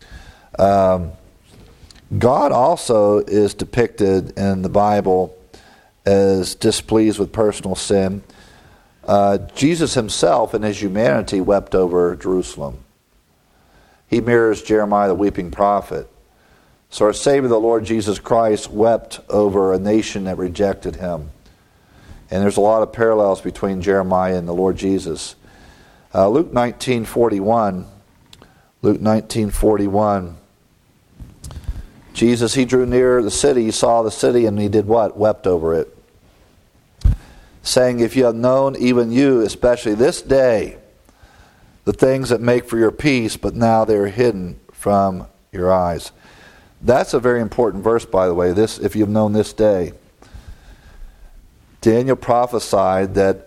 God also is depicted in the Bible as displeased with personal sin. Jesus himself in his humanity wept over Jerusalem. He mirrors Jeremiah the weeping prophet. So our Savior, the Lord Jesus Christ, wept over a nation that rejected him. And there's a lot of parallels between Jeremiah and the Lord Jesus. Luke 19:41. Luke 19:41. Jesus, he drew near the city, he saw the city, and he did what? Wept over it. Saying, if you have known, even you, especially this day, the things that make for your peace, but now they are hidden from your eyes. That's a very important verse, by the way. This, if you've known this day. Daniel prophesied that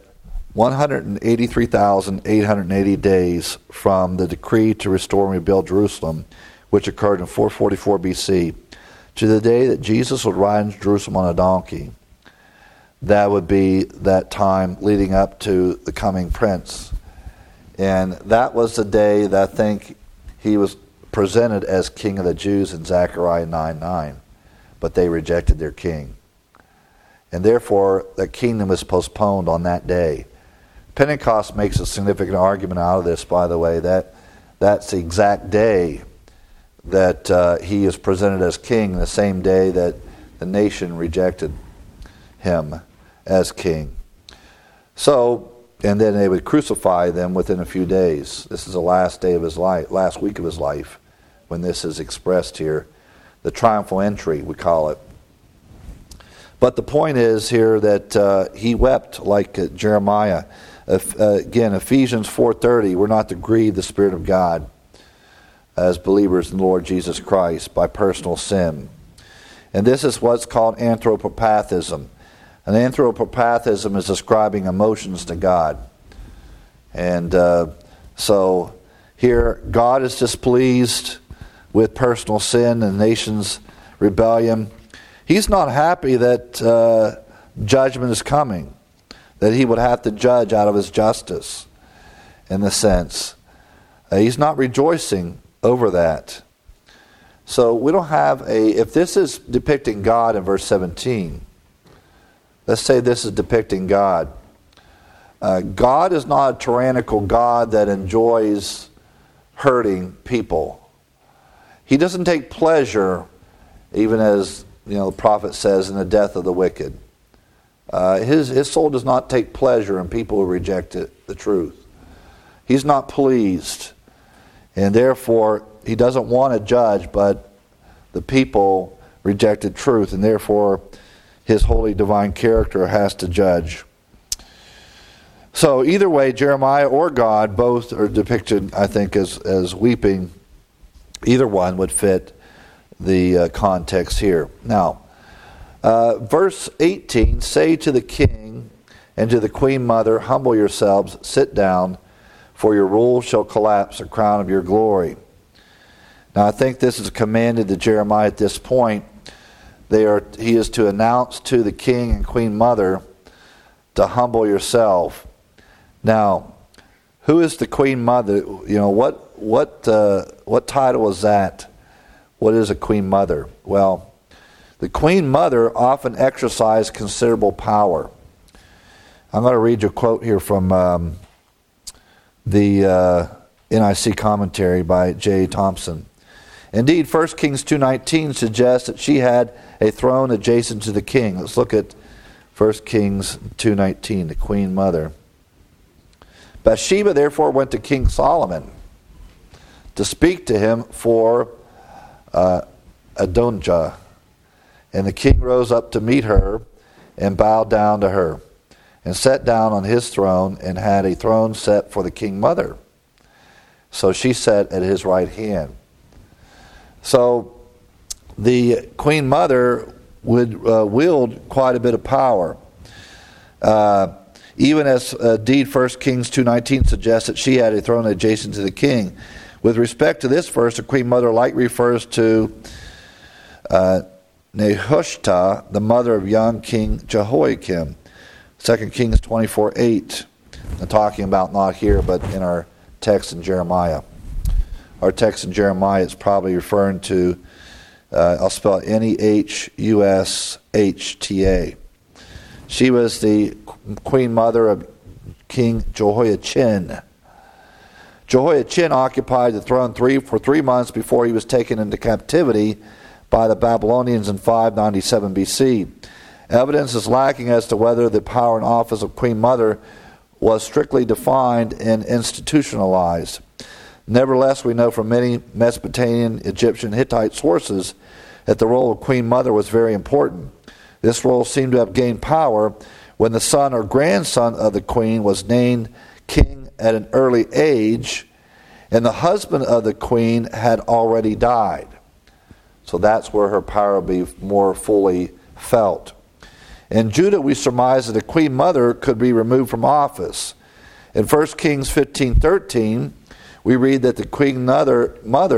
183,880 days from the decree to restore and rebuild Jerusalem, which occurred in 444 BC, to the day that Jesus would ride into Jerusalem on a donkey. That would be that time leading up to the coming prince. And that was the day that I think he was presented as King of the Jews in Zechariah 9:9. But they rejected their king. And therefore, the kingdom was postponed on that day. Pentecost makes a significant argument out of this, by the way, that that's the exact day that he is presented as king, the same day that the nation rejected him as king. So, and then they would crucify them within a few days. This is the last day of his life, last week of his life, when this is expressed here. The triumphal entry, we call it. But the point is here that he wept like Jeremiah. Again, Ephesians 4:30, we're not to grieve the Spirit of God as believers in the Lord Jesus Christ by personal sin. And this is what's called anthropopathism. And anthropopathism is describing emotions to God. And so here, God is displeased with personal sin and the nation's rebellion. He's not happy that judgment is coming, that he would have to judge out of his justice, in the sense. He's not rejoicing over that. So we don't have if this is depicting God in verse 17, let's say this is depicting God. God is not a tyrannical God that enjoys hurting people. He doesn't take pleasure, even as the prophet says, in the death of the wicked. His soul does not take pleasure in people who reject the truth. He's not pleased. And therefore, he doesn't want to judge, but the people rejected truth, and therefore his holy divine character has to judge. So either way, Jeremiah or God, both are depicted, I think, as weeping. Either one would fit the context here. Now, verse 18, say to the king and to the queen mother, humble yourselves, sit down, for your rule shall collapse the crown of your glory. Now I think this is commanded to Jeremiah at this point. He is to announce to the king and queen mother to humble yourself. Now, who is the queen mother? What title is that? What is a queen mother? Well, the queen mother often exercised considerable power. I'm going to read you a quote here from the NIC commentary by J. Thompson. Indeed, 1 Kings 2:19 suggests that she had a throne adjacent to the king. Let's look at 1 Kings 2:19, the queen mother. Bathsheba therefore went to King Solomon to speak to him for Adonijah. And the king rose up to meet her and bowed down to her and sat down on his throne and had a throne set for the king mother. So she sat at his right hand. So the queen mother would wield quite a bit of power. Even as indeed 1 Kings 2:19 suggests that she had a throne adjacent to the king. With respect to this verse, the queen mother like refers to Nehushta, the mother of young King Jehoiakim. 2 Kings 24:8. I'm talking about not here, but in our text in Jeremiah. our text in Jeremiah, it's probably referring to, I'll spell it Nehushta. She was the queen mother of King Jehoiachin. Jehoiachin occupied the throne for 3 months before he was taken into captivity by the Babylonians in 597 BC. Evidence is lacking as to whether the power and office of Queen Mother was strictly defined and institutionalized. Nevertheless, we know from many Mesopotamian, Egyptian, Hittite sources that the role of Queen Mother was very important. This role seemed to have gained power when the son or grandson of the queen was named king at an early age, and the husband of the queen had already died. So that's where her power would be more fully felt. In Judah, we surmise that the queen mother could be removed from office. In 1 Kings 15:13, we read that the queen mother,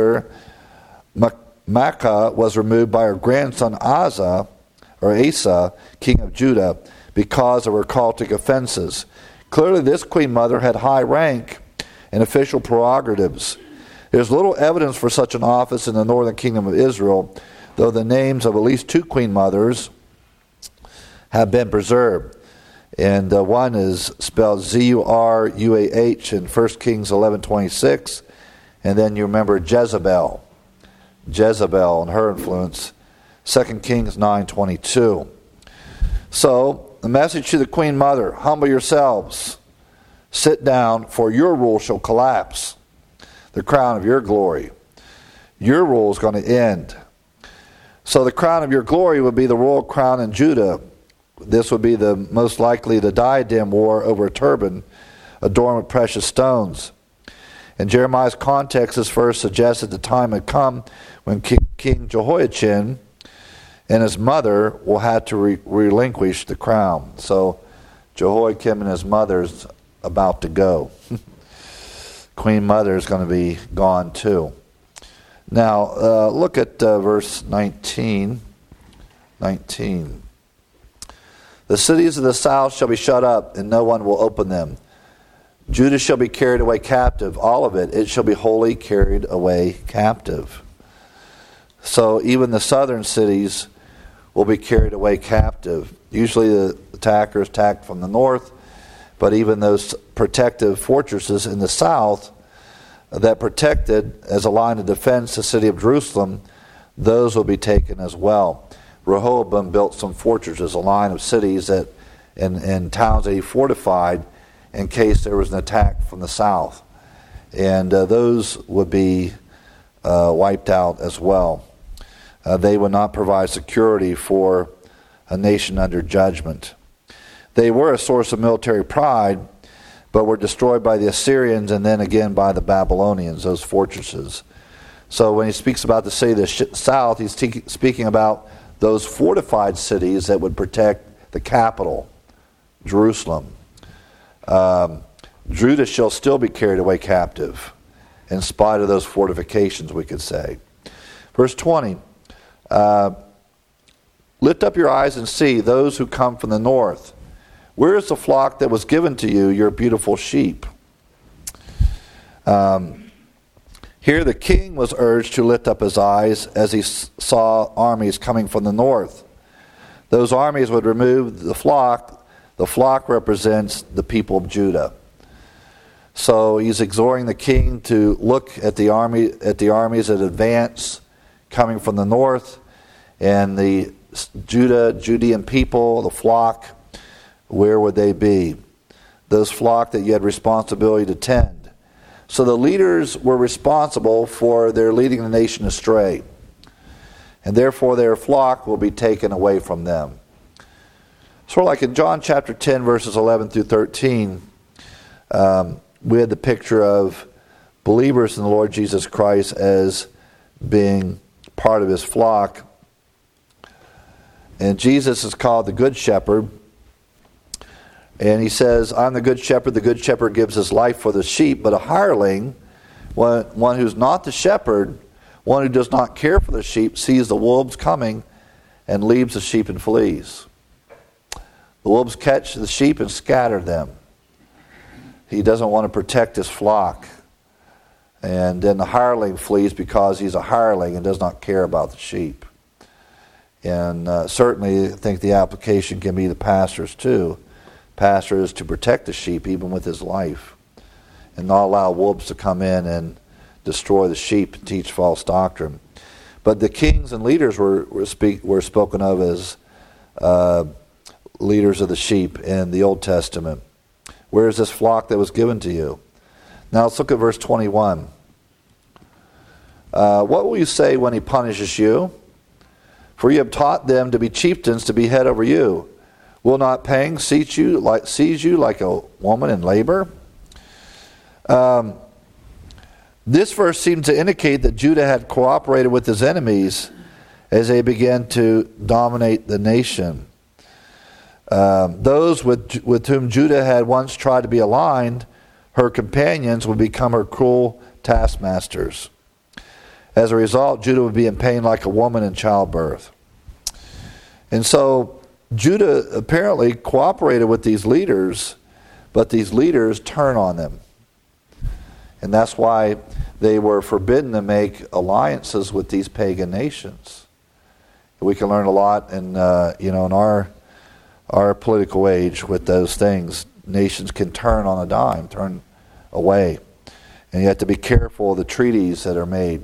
Maacah, was removed by her grandson Asa, king of Judah, because of her cultic offenses. Clearly, this queen mother had high rank and official prerogatives. There's little evidence for such an office in the northern kingdom of Israel, though the names of at least 2 queen mothers have been preserved. And one is spelled Zuruah in 1 Kings 11:26. And then you remember Jezebel and her influence, 2 Kings 9:22. So, the message to the queen mother: humble yourselves, sit down, for your rule shall collapse. The crown of your glory. Your rule is going to end. So the crown of your glory would be the royal crown in Judah. This would be the most likely the diadem wore over a turban adorned with precious stones. In Jeremiah's context, this verse suggests that the time had come when King Jehoiachin and his mother will have to relinquish the crown. So Jehoiakim and his mother's about to go. Queen Mother is going to be gone too. Now, look at verse 19. The cities of the south shall be shut up, and no one will open them. Judah shall be carried away captive, all of it. It shall be wholly carried away captive. So even the southern cities will be carried away captive. Usually the attackers attacked from the north, but even those protective fortresses in the south that protected as a line of defense the city of Jerusalem, those will be taken as well. Rehoboam built some fortresses, a line of cities that and towns that he fortified in case there was an attack from the south. And those would be wiped out as well. They would not provide security for a nation under judgment. They were a source of military pride, but were destroyed by the Assyrians and then again by the Babylonians, those fortresses. So when he speaks about the city of the south, he's speaking about those fortified cities that would protect the capital, Jerusalem. Judah shall still be carried away captive, in spite of those fortifications, we could say. Verse 20, lift up your eyes and see those who come from the north. Where is the flock that was given to you, your beautiful sheep? Here the king was urged to lift up his eyes as he saw armies coming from the north. Those armies would remove the flock. The flock represents the people of Judah. So he's exhorting the king to look at the armies that advance coming from the north, and the Judean people, the flock, where would they be? Those flock that you had responsibility to tend. So the leaders were responsible for their leading the nation astray, and therefore their flock will be taken away from them. Sort of like in John chapter 10, verses 11 through 13, we had the picture of believers in the Lord Jesus Christ as being part of his flock. And Jesus is called the Good Shepherd. And he says, I'm the good shepherd gives his life for the sheep, but a hireling, one who's not the shepherd, one who does not care for the sheep, sees the wolves coming and leaves the sheep and flees. The wolves catch the sheep and scatter them. He doesn't want to protect his flock. And then the hireling flees because he's a hireling and does not care about the sheep. And certainly I think the application can be the pastors too. Pastor is to protect the sheep even with his life and not allow wolves to come in and destroy the sheep and teach false doctrine. But the kings and leaders were spoken of as leaders of the sheep in the Old Testament. Where is this flock that was given to you? Now let's look at verse 21. What will you say when he punishes you? For you have taught them to be chieftains, to be head over you. Will not Pang seize you like a woman in labor? This verse seems to indicate that Judah had cooperated with his enemies as they began to dominate the nation. Those with whom Judah had once tried to be aligned, her companions, would become her cruel taskmasters. As a result, Judah would be in pain like a woman in childbirth. And so Judah apparently cooperated with these leaders, but these leaders turn on them. And that's why they were forbidden to make alliances with these pagan nations. We can learn a lot in our political age with those things. Nations can turn on a dime, turn away. And you have to be careful of the treaties that are made.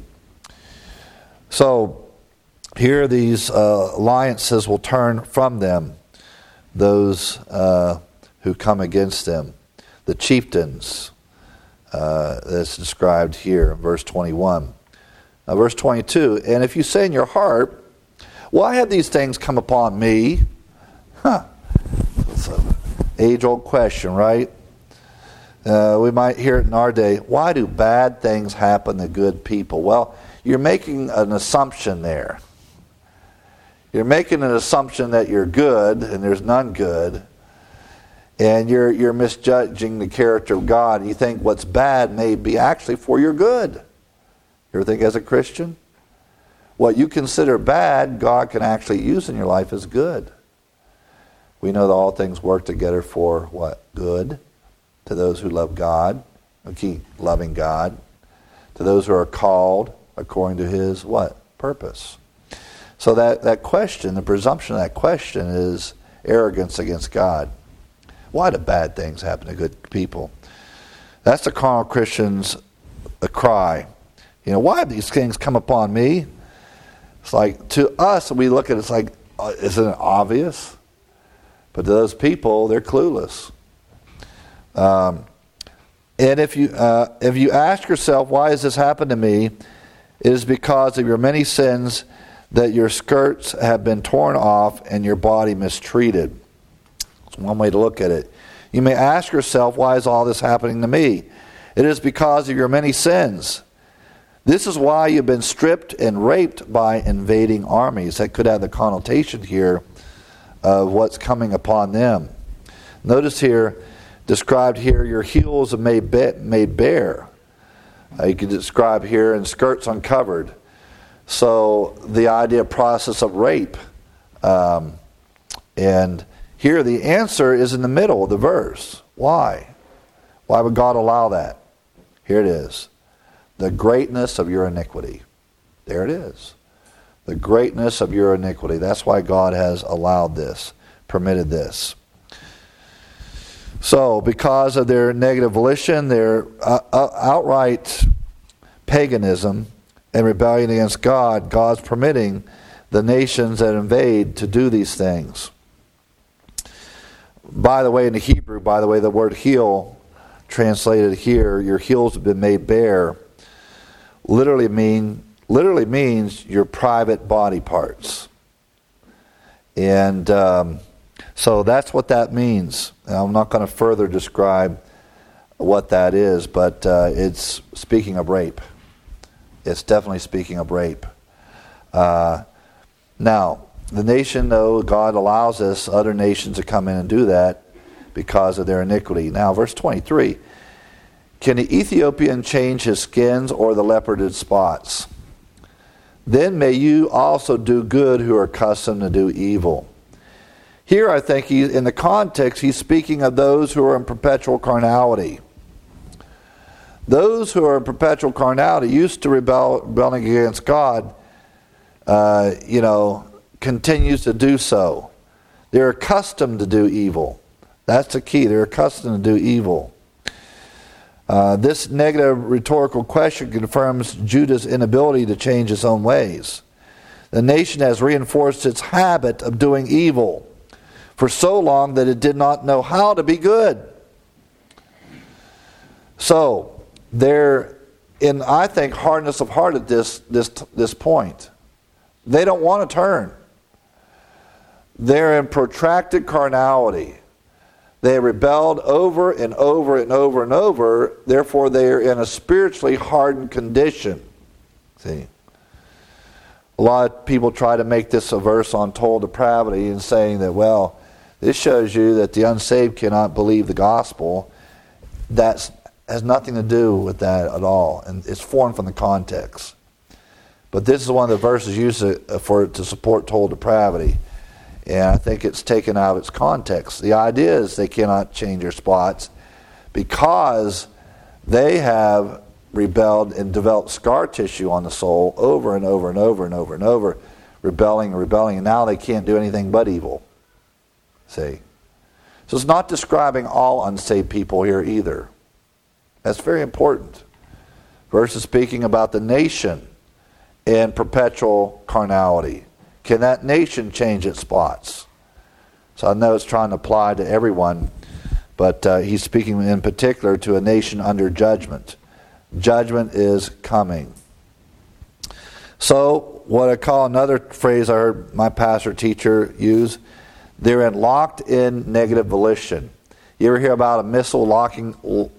So here these alliances will turn from them, those who come against them, the chieftains that's described here in verse 21. Now, verse 22, and if you say in your heart, why have these things come upon me? That's an age-old question, right? We might hear it in our day. Why do bad things happen to good people? Well, you're making an assumption there. You're making an assumption that you're good and there's none good. And you're misjudging the character of God. And you think what's bad may be actually for your good. You ever think as a Christian? What you consider bad, God can actually use in your life as good. We know that all things work together for what? Good. To those who love God, who keep loving God. To those who are called according to his what? Purpose. So that question, the presumption of that question is arrogance against God. Why do bad things happen to good people? That's the carnal Christian's cry. Why have these things come upon me? It's like, to us, we look at it, it's like, isn't it obvious? But to those people, they're clueless. And if you ask yourself, why has this happened to me? It is because of your many sins that your skirts have been torn off and your body mistreated. That's one way to look at it. You may ask yourself, why is all this happening to me? It is because of your many sins. This is why you've been stripped and raped by invading armies. That could have the connotation here of what's coming upon them. Notice here, described here, your heels are made bare. You can describe here, and skirts uncovered. So the idea, process of rape. And here the answer is in the middle of the verse. Why? Why would God allow that? Here it is. The greatness of your iniquity. There it is. The greatness of your iniquity. That's why God has allowed this, permitted this. So, because of their negative volition, their outright paganism and rebellion against God, God's permitting the nations that invade to do these things. By the way, in the Hebrew, the word heel, translated here, your heels have been made bare, literally means your private body parts. And so that's what that means. And I'm not going to further describe what that is, but it's speaking of rape. It's definitely speaking of rape. Now, the nation, though, God allows us, other nations to come in and do that because of their iniquity. Now, verse 23. Can the Ethiopian change his skins or the leopard its spots? Then may you also do good who are accustomed to do evil. Here, I think, in the context, he's speaking of those who are in perpetual carnality. Those who are in perpetual carnality, used to rebelling against God, continues to do so. They're accustomed to do evil. That's the key. They're accustomed to do evil. This negative rhetorical question confirms Judah's inability to change his own ways. The nation has reinforced its habit of doing evil for so long that it did not know how to be good. So, they're in, I think, hardness of heart at this point. They don't want to turn. They're in protracted carnality. They rebelled over and over and over and over. Therefore, they are in a spiritually hardened condition. See? A lot of people try to make this a verse on total depravity and saying that, well, this shows you that the unsaved cannot believe the gospel. That has nothing to do with that at all. And it's foreign from the context. But this is one of the verses used to support total depravity. And I think it's taken out of its context. The idea is they cannot change their spots because they have rebelled and developed scar tissue on the soul over and over and over and over and over, rebelling, and now they can't do anything but evil. See? So it's not describing all unsaved people here either. That's very important. Verse is speaking about the nation in perpetual carnality. Can that nation change its spots? So I know it's trying to apply to everyone, but he's speaking in particular to a nation under judgment. Judgment is coming. So what I call another phrase I heard my pastor teacher use, they're in locked in negative volition. You ever hear about a missile locking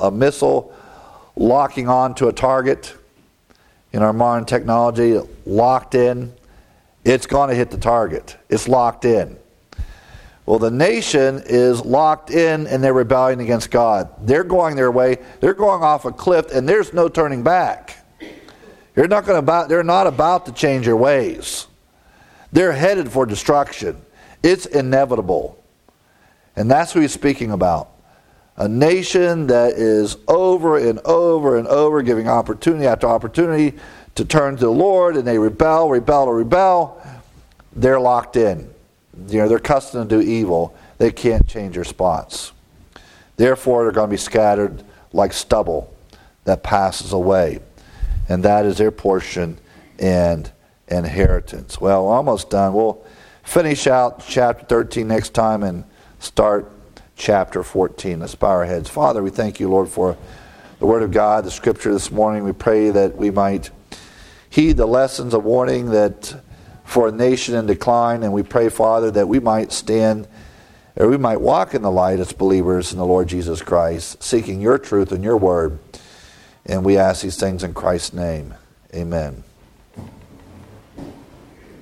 on to a target? In our modern technology, locked in. It's going to hit the target. It's locked in. Well, the nation is locked in and they're rebelling against God. They're going their way. They're going off a cliff and there's no turning back. They're not about to change their ways. They're headed for destruction. It's inevitable. And that's who he's speaking about. A nation that is over and over and over giving opportunity after opportunity to turn to the Lord, and they rebel. They're locked in. They're accustomed to do evil. They can't change their spots. Therefore, they're going to be scattered like stubble that passes away. And that is their portion and inheritance. Well, we're almost done. We'll finish out chapter 13 next time and start chapter 14. Let's bow our heads. Father, we thank you, Lord, for the Word of God, the Scripture this morning. We pray that we might heed the lessons of warning that for a nation in decline, and we pray, Father, that we might stand, or we might walk in the light as believers in the Lord Jesus Christ, seeking your truth and your word. And we ask these things in Christ's name. Amen.